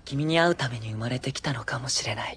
君に会うために生まれてきたのかもしれない。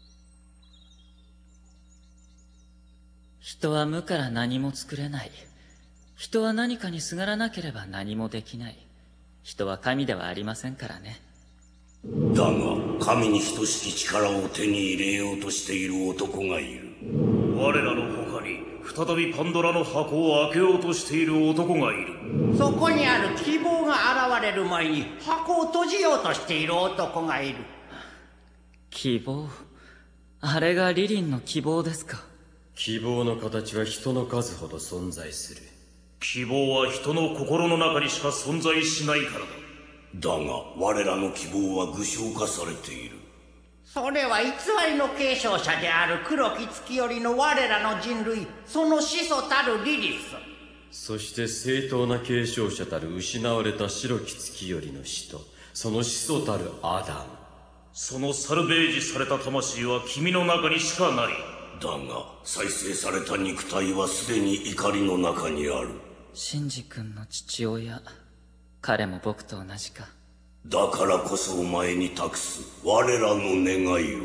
人は無から何も作れない。人は何かにすがらなければ何もできない。人は神ではありませんからね。 だが神に等しき力を手に入れようとしている男がいる。 我らの他に再びパンドラの箱を開けようとしている男がいる。 そこにある希望が現れる前に箱を閉じようとしている男がいる。 希望。あれがリリンの希望ですか。 希望の形は人の数ほど存在する。 希望は人の心の中にしか存在しないからだ。 だが我らの希望は具象化されている。 それは偽りの継承者である黒き月よりの我らの人類、その始祖たるリリス。 そして正当な継承者たる失われた白き月よりの使徒、その始祖たるアダム。 そのサルベージされた魂は君の中にしかない。 だが再生された肉体はすでに怒りの中にある。 シンジ君の父親、彼も僕と同じか。 だからこそお前に託す我らの願いを。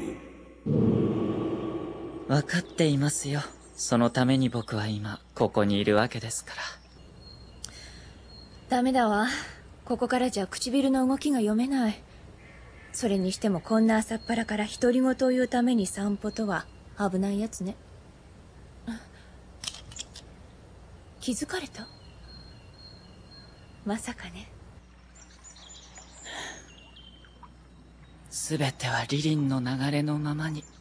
分かっていますよ。そのために僕は今ここにいるわけですから。 ダメだわ。ここからじゃ唇の動きが読めない。それにしてもこんな朝っぱらから独り言を言うために散歩とは危ないやつね。気づかれた？まさかね。 全てはリリンの流れのままに。